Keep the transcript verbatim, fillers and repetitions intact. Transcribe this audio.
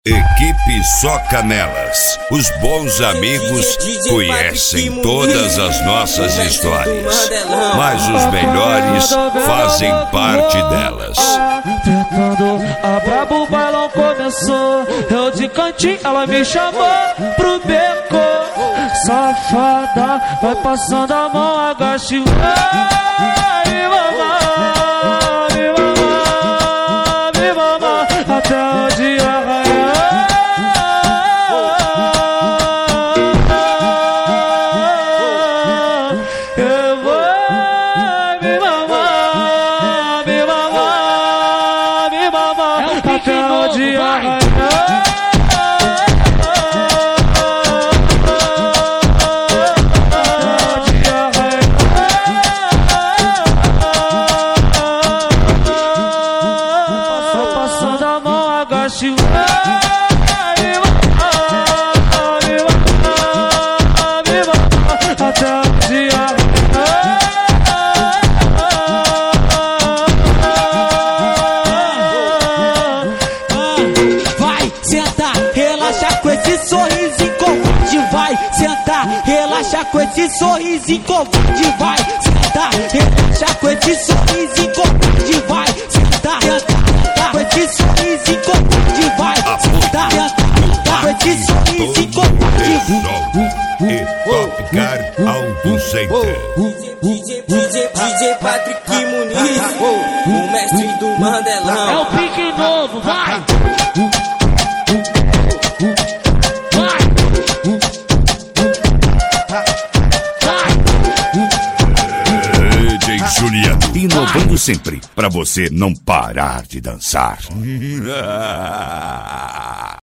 Equipe Só Canelas. Os bons amigos conhecem todas as nossas histórias, mas os melhores fazem parte delas. Tentando, a brabo o bailão começou. Eu de cantinho, ela me chamou pro beco. Safada, vai passando a mão, agacha e vai me mamar, me mamar, me mamar até o dia raiar. Eu vou me mamar, me mamar, me mamar até o dia raiar. Vai sentar, relaxa com esse sorrisinho covarde. Vai sentar, relaxa com esse sorrisinho covarde. Vai sentar, relaxa com esse sorrisinho covarde. Vai sentar, sentar com esse sorrisinho covarde. Vai sentar, sentar com esse sorrisinho covarde. E Top Car Auto Center. DJ, DJ, DJ Patrick Muniz, o mestre do Mandelão. É o pique novo, vai! Vai! D J Juliano, inovando sempre, pra você não parar de dançar.